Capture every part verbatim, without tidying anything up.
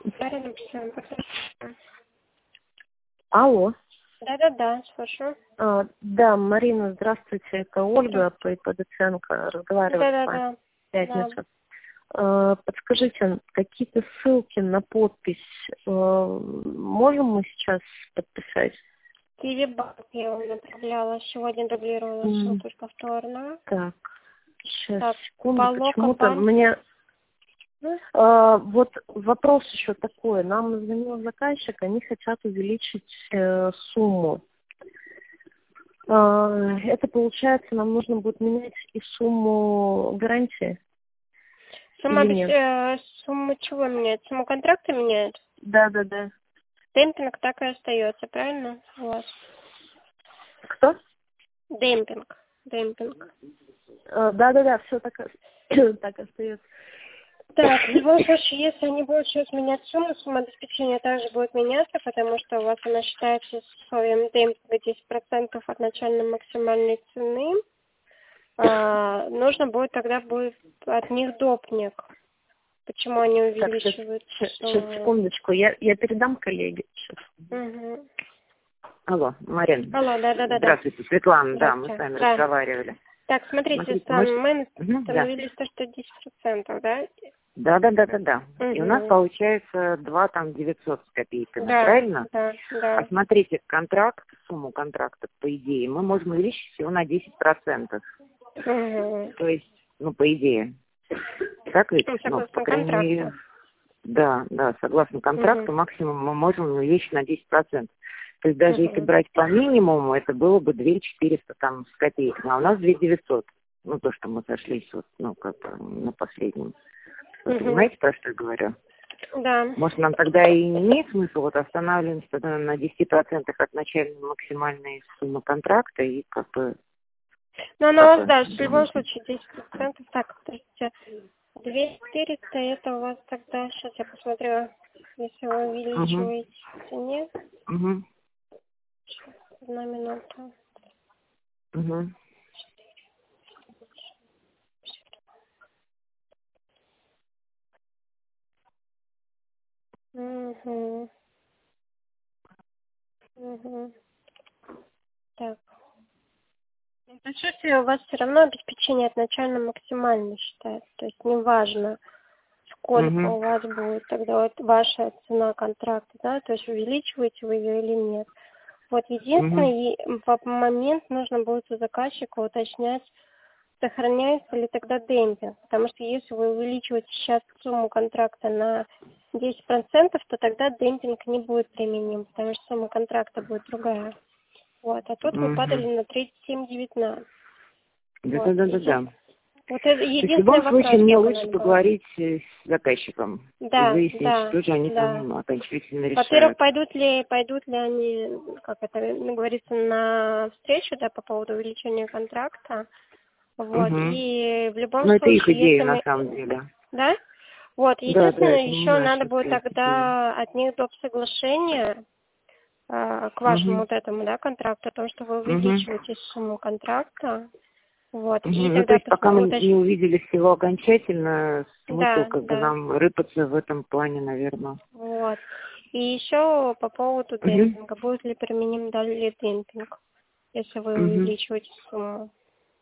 Марина, причем, Алло. Да-да-да, слушаю. А, да, Марина, здравствуйте, это Ольга Подоценко, разговаривали с вами Да-да-да. в пятницу. Да. А, подскажите, какие-то ссылки на подпись а, можем мы сейчас подписать? Киви-банк я вам направляла, сегодня дублировала Mm. ссылку повторно. Так, сейчас, Так, секунду, Полока почему-то банк. мне... Ну, А, вот вопрос еще такой. Нам звонил заказчик, они хотят увеличить э, сумму. А, это получается, нам нужно будет менять и сумму гарантии? сумма, Или обес- нет? э, сумма чего меняет? Сумму контракта меняет? Да, да, да. Демпинг так и остается, правильно у вас? Кто? Демпинг. Демпинг. А, да, да, да, все так, и- так остается. Так, в любом случае, если они будут сейчас менять сумму, сумма обеспечения также будет меняться, потому что у вас она считается с условием демпинга десять процентов от начальной максимальной цены. А, нужно будет тогда будет от них допник. Почему они Так, сейчас, увеличивают сейчас, сумму? секундочку, я, я передам коллеге. Сейчас. Угу. Алло, Марина. Алло, да-да-да. Здравствуйте, Светлана, да, мы с Здравствуйте. вами Да. разговаривали. Так, смотрите, Смотрите, там мы... мы Угу, установили сто десять процентов, да? Да, да, да, да, да. Угу. И у нас получается два там девятьсот с копейками, Да, правильно? да, да. А смотрите, контракт, сумму контракта, по идее, мы можем увеличить всего на десять процентов. Угу. То есть, ну, по идее. Так ведь? Ну, Ну, согласно по крайней контракту. мере, да, да, согласно контракту, Угу. максимум мы можем увеличить на десять процентов. То есть даже если Угу. брать по минимуму, это было бы две тысячи четыреста там с копейками, а у нас две тысячи девятьсот. Ну, то, что мы сошлись вот, ну, как бы на последнем. Вы Угу. понимаете, про что я говорю? Да. Может, нам тогда и не имеет смысла вот останавливаемся тогда на десяти процентах от начальной максимальной суммы контракта и как бы... Ну, она у вас, как да, бы, в любом случае десять процентов. Так, подождите. две тысячи четыреста, это у вас тогда, сейчас я посмотрю, если вы увеличиваете цене. Угу. Одна минута. Угу. Угу. Угу. Так. По сути, у вас все равно обеспечение от начально максимально считается. То есть неважно, сколько Угу. у вас будет тогда вот ваша цена контракта, да, то есть увеличиваете вы ее или нет. Вот единственный угу. момент нужно будет у заказчика уточнять, сохраняется ли тогда демпинг. Потому что если вы увеличиваете сейчас сумму контракта на десять процентов, то тогда демпинг не будет применим, потому что сумма контракта будет другая. Вот, а тут Угу. вы падали на тридцать семь девятнадцать. Да, Вот. да, да, да, да. Вот это То есть в единственный любом вопрос. случае мне такой лучше надо было. поговорить с заказчиком и Да, выяснить, да, что же они да. там окончательно Во-первых, решают. пойдут ли, пойдут ли они, как это ну, говорится, на встречу, да, по поводу увеличения контракта. Вот. Угу. И в любом Ну, это их случае, идея если на мы... самом деле. Да? Вот. Да, да, Единственное, это не еще надо наша будет идея. тогда от них доп. Соглашение э, к вашему Угу. вот этому, да, контракту, о том, что вы Угу. увеличиваете сумму контракта. Вот. Угу. И Ну, то тогда есть пока мы уточнить. не увидели всего окончательно, смысл Да, как бы да. нам рыпаться в этом плане, наверное. Вот. И еще по поводу Угу. демпинга. Будет ли применим далее демпинг, если вы Угу. увеличиваете сумму?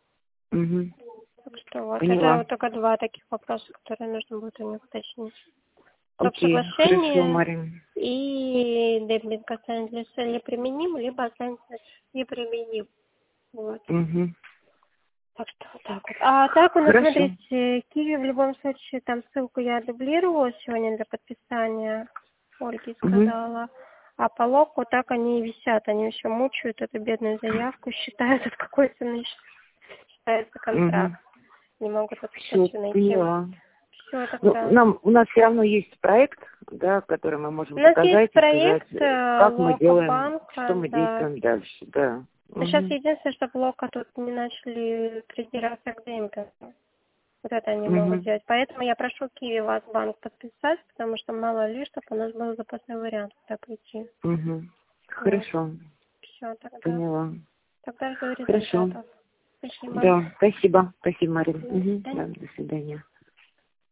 Угу. Так что вот. Это Поняла. вот только два таких вопроса, которые нужно будет у них уточнить. Доп. Окей, хорошо, Соглашение Марин. и демпинг останется ли применим, либо останется неприменим. Вот. Угу. Так что вот так вот. А так у нас, Хорошо. смотрите, Киви в любом случае, там ссылку я дублировала сегодня для подписания, Ольге Угу. сказала. А по локу так они и висят, они еще мучают эту бедную заявку, считают, от какой цены считается контракт. Угу. Не могут Все, отскочить найти. поняла. Все Ну, тогда. нам, у нас все равно есть проект, да, который мы можем У нас показать есть и сказать, проект э, как мы Лока делаем, банка, что мы да. действуем дальше, да. Но сейчас Угу. единственное, чтобы Лока тут не начали придираться к демпингу. Вот это они могут Угу. делать. Поэтому я прошу Киви вас банк подписать, потому что мало ли, чтобы у нас был запасной вариант куда пойти. Угу. Вот. Хорошо, Все, тогда. поняла. Тогда жду Хорошо. результатов. Спасибо. Да, спасибо, спасибо, Марин. До Угу. свидания. Да, до свидания.